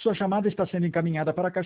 Sua chamada está sendo encaminhada para a caixa